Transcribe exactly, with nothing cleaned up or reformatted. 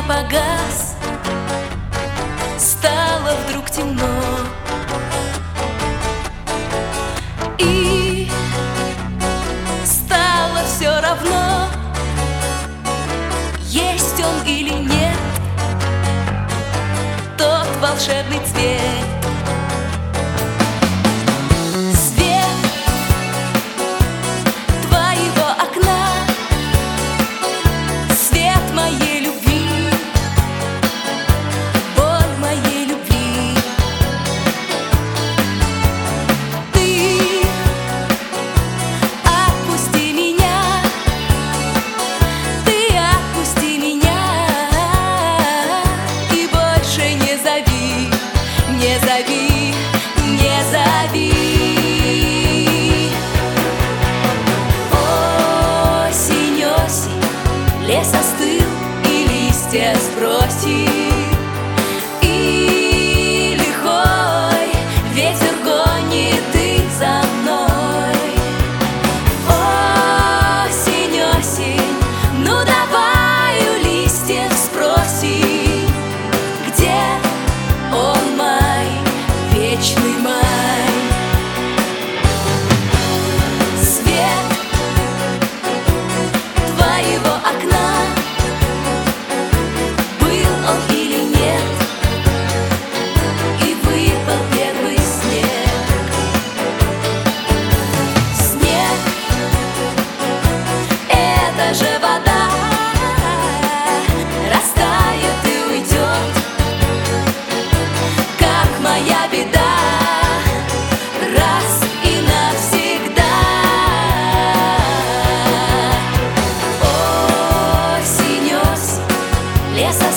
меня погас, стало вдруг темно, и стало все равно, есть он или нет, тот волшебный цвет. Не зови, не зови. Осень, осень, лес остыл и листья сбросил, и лихой ветер гонит их за мной. Осень, осень, ну давай у листьев спроси, где он, май, вечный май. Свет твоего окна, был он или нет, и выпал первый снег. Снег — это же вода, растает и уйдет, как моя беда, раз и навсегда. Осень, осень, лес